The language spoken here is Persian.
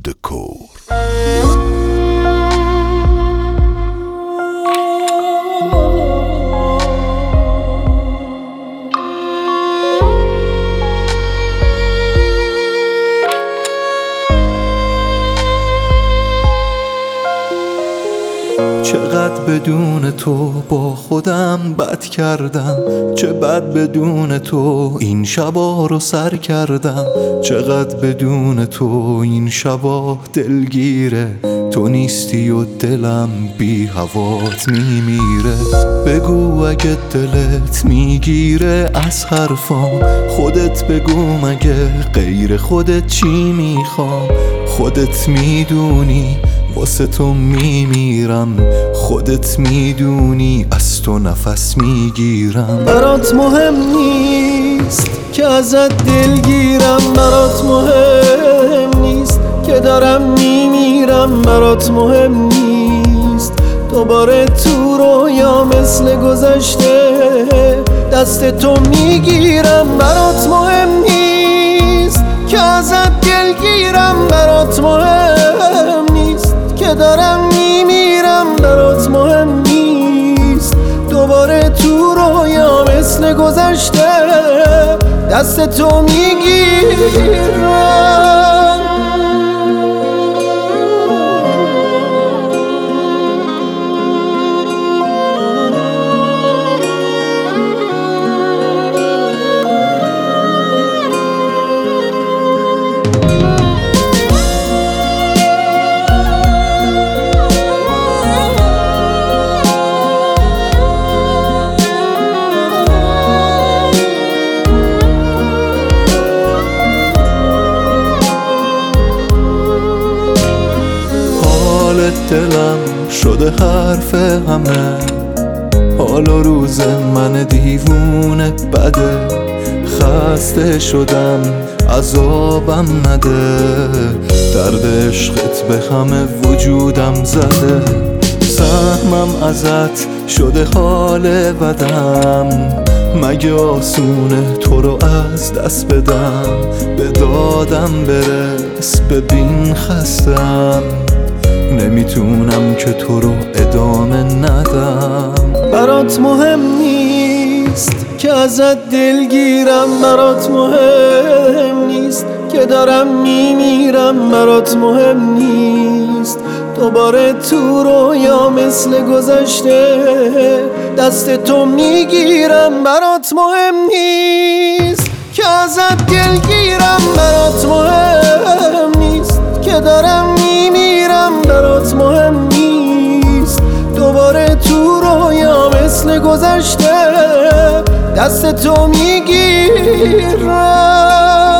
دکور. چقدر بدون تو با خودم بد کردم، چه بد بدون تو این شبا رو سر کردم. چقدر بدون تو این شبا دلگیره، تو نیستی و دلم بی هوات میمیره. بگو اگه دلت میگیره از حرفام، خودت بگو مگه غیر خودت چی میخوام. خودت میدونی واسه تو میمیرم، خودت میدونی از تو نفس میگیرم. برات مهم نیست که ازت دلگیرم، برات مهم نیست که دارم میمیرم. برات مهم نیست دوباره تو رویا مثل گذشته دست تو میگیرم. برات مهم نیست که ازت دلگیرم، برات مهم نیست که دارم میمیرم. برات مهم نیست دوباره تو رویا مثل گذشته دست تو میگیرم. دلم شده حرف همه، حال و روز من دیوونه بده. خسته شدم عذابم نده، درد عشقت به همه وجودم زده. سهمم ازت شده حال بدم، مگه آسونه تو رو از دست بدم. به دادم برس ببین خستم، نمیتونم که تو رو ادامه ندم. برات مهم نیست که ازت دلگیرم، برات مهم نیست که دارم میمیرم. برات مهم نیست دوباره تو رویا مثل گذشته دست تو میگیرم. برات مهم نیست که ازت دلگیرم، برات مهم نیست که دارم میمیرم. برات مهم نیست دوباره تو رویا مثل گذشته دست تو میگیرم.